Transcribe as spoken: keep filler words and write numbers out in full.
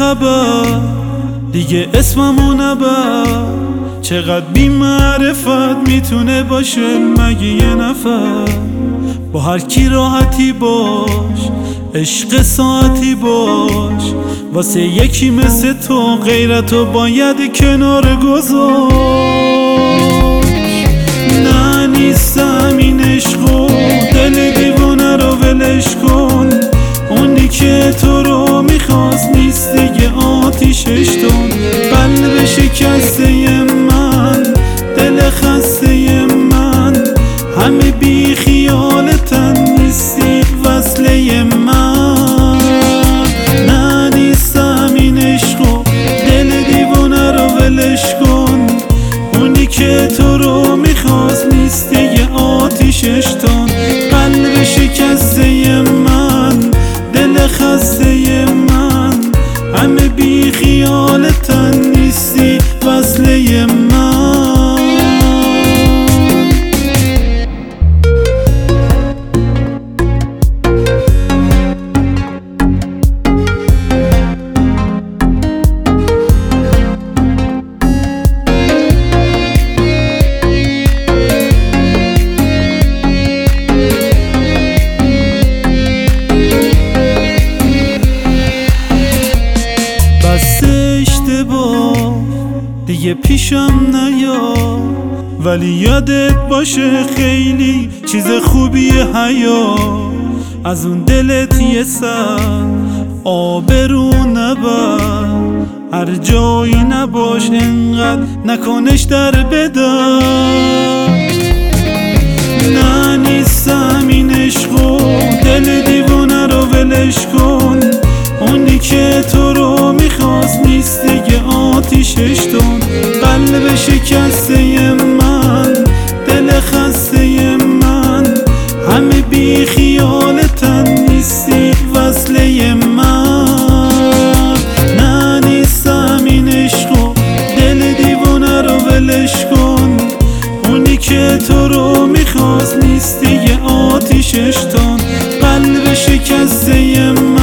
ابد دیگه اسممو نبر. چقدر بی معرفت میتونه باشه مگه یه نفر؟ با هر کی راحتی باش، عشق ساعتی باش، واسه یکی مثل تو غیرتو باید کنار گذاشت. نه نیستم این عشقو، دل دیوانه رو ولش کن. اونی که تو رو میخواست نیست دیگه، آتیشش تون. قلب شکسته من، دل خسته من، همه بی خیالتن نیستی وصله من. نه نیستم این عشقو، دل دیوانه رو ولش کن. اونی که تو رو میخواست نیست دیگه، آتیشش تون. قلب شکسته من، دل خسته من، همه بی خیالتن نیستی وصله من. دیگه پیشم نیا، ولی یادت باشه خیلی چیز خوبی حیا. از اون دلت یه سر آبرو نبر، هر جایی نباش انقدر نکنش در بدر. نه نیستم این عشقو، دل دیوانه رو ولش کن. اونی که تو رو میخواست نیست دیگه، آتیشش تون. قلب شکسته من، دل خسته من، همه بی خیالتن نیستی وصله من. نه نیستم این عشقو، دل دیوانه رو ولش کن. اونی که تو رو میخواست نیست دیگه، آتیشش تون. قلب شکسته من،